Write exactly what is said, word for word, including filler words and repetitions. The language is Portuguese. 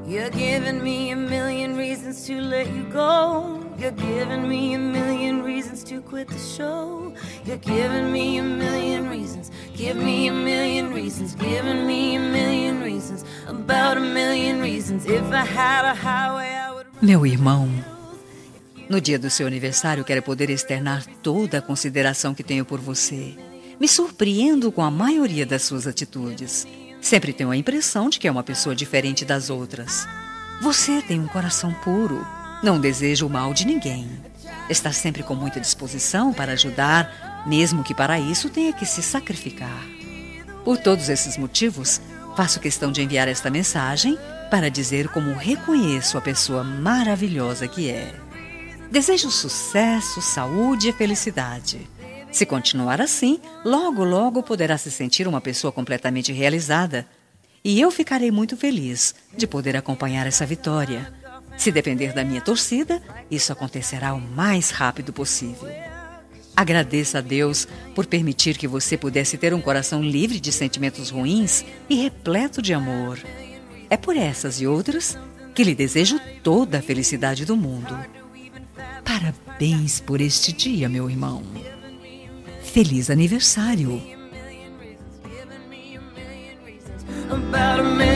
You're giving me a million reasons to let you go. You're giving me a million reasons to quit the show. You're giving me a million reasons. Give me a million reasons. Giving me a million reasons. About a million reasons. If I had a highway, I would... Meu irmão, no dia do seu aniversário quero poder externar toda a consideração que tenho por você. Me surpreendo com a maioria das suas atitudes. Sempre tenho a impressão de que é uma pessoa diferente das outras. Você tem um coração puro. Não deseja o mal de ninguém. Está sempre com muita disposição para ajudar, mesmo que para isso tenha que se sacrificar. Por todos esses motivos, faço questão de enviar esta mensagem para dizer como reconheço a pessoa maravilhosa que é. Desejo sucesso, saúde e felicidade. Se continuar assim, logo, logo poderá se sentir uma pessoa completamente realizada. E eu ficarei muito feliz de poder acompanhar essa vitória. Se depender da minha torcida, isso acontecerá o mais rápido possível. Agradeça a Deus por permitir que você pudesse ter um coração livre de sentimentos ruins e repleto de amor. É por essas e outras que lhe desejo toda a felicidade do mundo. Parabéns por este dia, meu irmão. Feliz aniversário! About a million